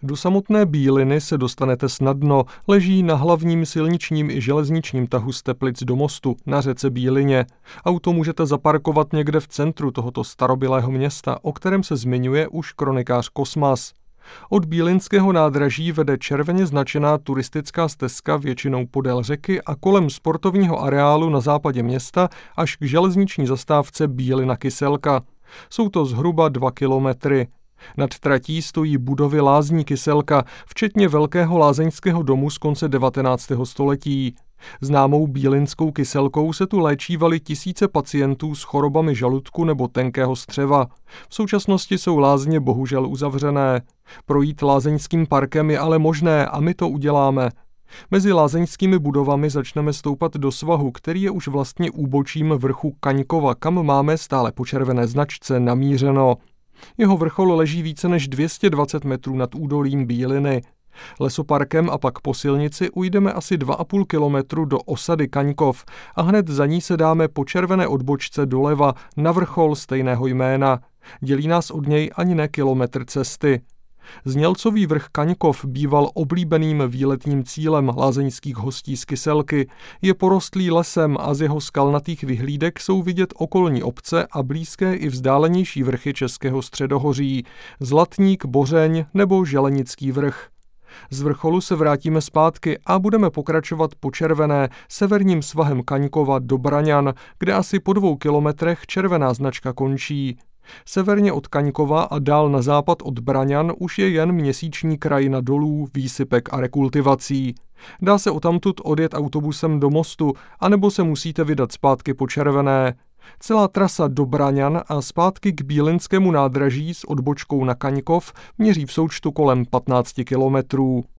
Do samotné Bíliny se dostanete snadno, leží na hlavním silničním i železničním tahu z Teplic do Mostu na řece Bílině. Auto můžete zaparkovat někde v centru tohoto starobylého města, o kterém se zmiňuje už kronikář Kosmas. Od bílinského nádraží vede červeně značená turistická stezka většinou podél řeky a kolem sportovního areálu na západě města až k železniční zastávce Bílina Kyselka. Jsou to zhruba 2 kilometry. Nad tratí stojí budovy lázní Kyselka, včetně velkého lázeňského domu z konce 19. století. Známou bílinskou kyselkou se tu léčívali tisíce pacientů s chorobami žaludku nebo tenkého střeva. V současnosti jsou lázně bohužel uzavřené. Projít lázeňským parkem je ale možné a my to uděláme. Mezi lázeňskými budovami začneme stoupat do svahu, který je už vlastně úbočím vrchu Kaňkova, kam máme stále po červené značce namířeno. Jeho vrchol leží více než 220 metrů nad údolím Bíliny. Lesoparkem a pak po silnici ujdeme asi 2,5 kilometru do osady Kaňkov a hned za ní se dáme po červené odbočce doleva na vrchol stejného jména. Dělí nás od něj ani ne kilometr cesty. Znělcový vrch Kaňkov býval oblíbeným výletním cílem lázeňských hostí z Kyselky. Je porostlý lesem a z jeho skalnatých vyhlídek jsou vidět okolní obce a blízké i vzdálenější vrchy Českého středohoří, Zlatník, Bořeň nebo Želenický vrch. Z vrcholu se vrátíme zpátky a budeme pokračovat po červené severním svahem Kaňkova do Braňan, kde asi po 2 kilometrech červená značka končí. Severně od Kaňkova a dál na západ od Braňan už je jen měsíční krajina dolů, výsypek a rekultivací. Dá se odtamtud odjet autobusem do Mostu, anebo se musíte vydat zpátky po červené. Celá trasa do Braňan a zpátky k bílinskému nádraží s odbočkou na Kaňkov měří v součtu kolem 15 kilometrů.